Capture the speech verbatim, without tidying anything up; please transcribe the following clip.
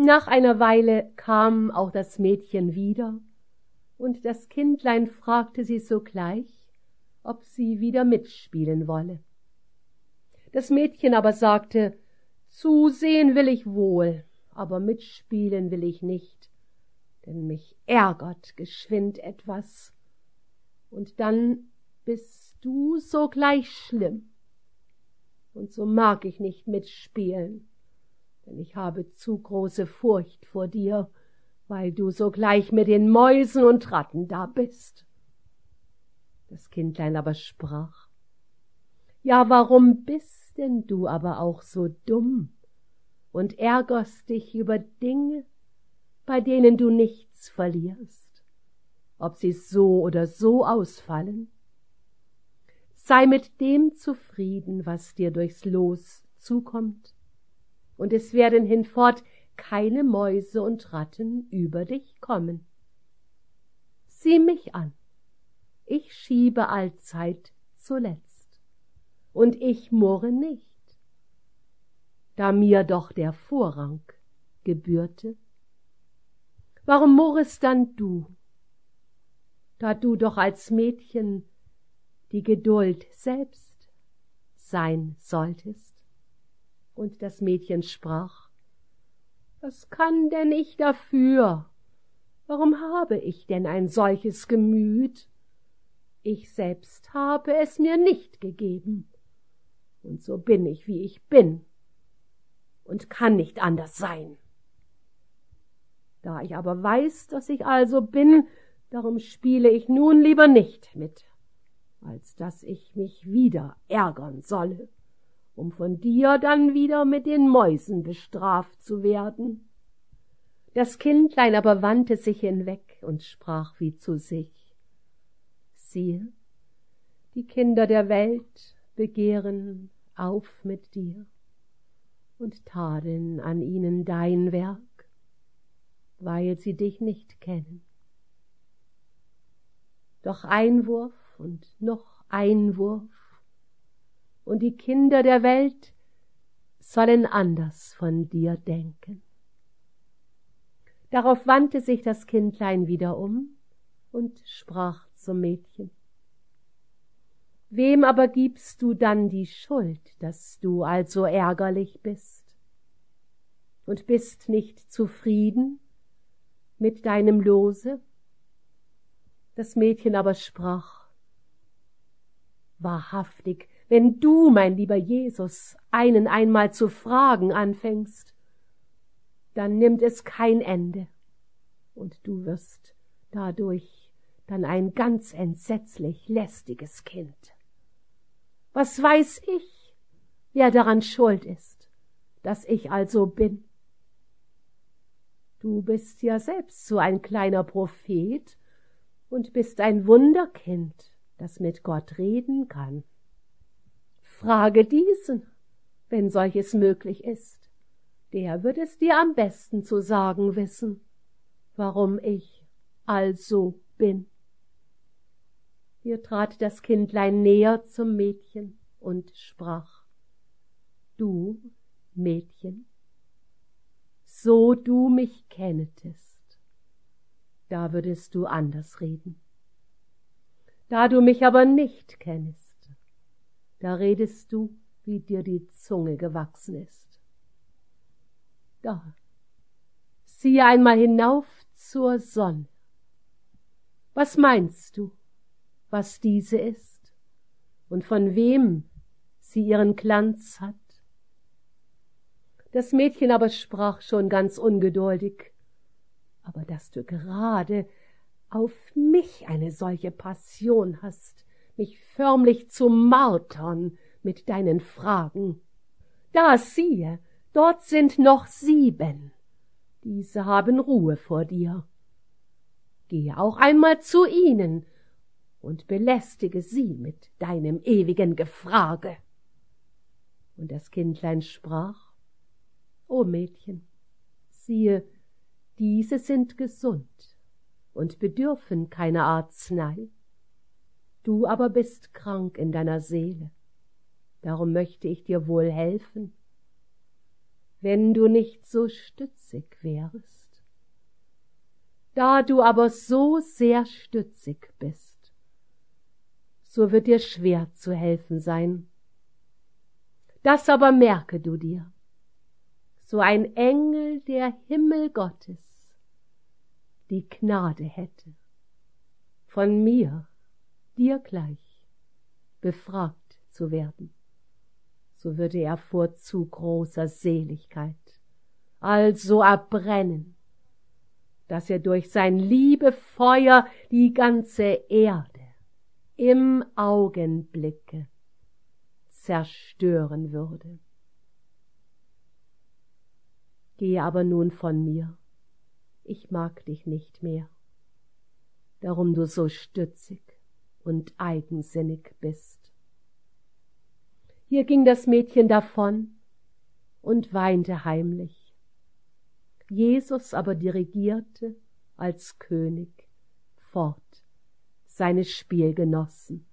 Nach einer Weile kam auch das Mädchen wieder, und das Kindlein fragte sie sogleich, ob sie wieder mitspielen wolle. Das Mädchen aber sagte, zusehen will ich wohl, aber mitspielen will ich nicht, denn mich ärgert geschwind etwas, und dann bist du sogleich schlimm, und so mag ich nicht mitspielen, denn ich habe zu große Furcht vor dir, weil du sogleich mit den Mäusen und Ratten da bist. Das Kindlein aber sprach, ja, warum bist denn du aber auch so dumm und ärgerst dich über Dinge, bei denen du nichts verlierst, ob sie so oder so ausfallen? Sei mit dem zufrieden, was dir durchs Los zukommt, und es werden hinfort keine Mäuse und Ratten über dich kommen. Sieh mich an, ich schiebe allzeit zuletzt, und ich murre nicht, da mir doch der Vorrang gebührte. Warum murrest dann du, da du doch als Mädchen die Geduld selbst sein solltest? Und das Mädchen sprach, was kann denn ich dafür? Warum habe ich denn ein solches Gemüt? Ich selbst habe es mir nicht gegeben, und so bin ich, wie ich bin, und kann nicht anders sein. Da ich aber weiß, dass ich also bin, darum spiele ich nun lieber nicht mit, als dass ich mich wieder ärgern solle, um von dir dann wieder mit den Mäusen bestraft zu werden. Das Kindlein aber wandte sich hinweg und sprach wie zu sich, siehe, die Kinder der Welt begehren auf mit dir und tadeln an ihnen dein Werk, weil sie dich nicht kennen. Doch Einwurf und noch Einwurf, und die Kinder der Welt sollen anders von dir denken. Darauf wandte sich das Kindlein wieder um und sprach zum Mädchen, wem aber gibst du dann die Schuld, dass du also ärgerlich bist? Und bist nicht zufrieden mit deinem Lose? Das Mädchen aber sprach, wahrhaftig, wenn du, mein lieber Jesus, einen einmal zu fragen anfängst, dann nimmt es kein Ende, und du wirst dadurch dann ein ganz entsetzlich lästiges Kind. Was weiß ich, wer daran schuld ist, dass ich also bin? Du bist ja selbst so ein kleiner Prophet und bist ein Wunderkind, das mit Gott reden kann. Frage diesen, wenn solches möglich ist. Der wird es dir am besten zu sagen wissen, warum ich also bin. Hier trat das Kindlein näher zum Mädchen und sprach, du, Mädchen, so du mich kennetest, da würdest du anders reden. Da du mich aber nicht kennest, da redest du, wie dir die Zunge gewachsen ist. Da, siehe einmal hinauf zur Sonne. Was meinst du, was diese ist und von wem sie ihren Glanz hat? Das Mädchen aber sprach schon ganz ungeduldig, aber dass du gerade auf mich eine solche Passion hast, mich förmlich zu martern mit deinen Fragen. Da siehe, dort sind noch sieben, diese haben Ruhe vor dir. Gehe auch einmal zu ihnen und belästige sie mit deinem ewigen Gefrage. Und das Kindlein sprach, o Mädchen, siehe, diese sind gesund und bedürfen keiner Arznei. Du aber bist krank in deiner Seele, darum möchte ich dir wohl helfen. wenn du nicht so stützig wärest. Da du aber so sehr stützig bist, so wird dir schwer zu helfen sein. Das aber merke du dir, so ein Engel der Himmel Gottes die Gnade hätte, von mir, dir gleich, befragt zu werden, so würde er vor zu großer Seligkeit also erbrennen, dass er durch sein Liebefeuer die ganze Erde im Augenblicke zerstören würde. Gehe aber nun von mir, ich mag dich nicht mehr, darum du so stützig und eigensinnig bist. Hier ging das Mädchen davon und weinte heimlich. Jesus aber dirigierte als König fort seine Spielgenossen.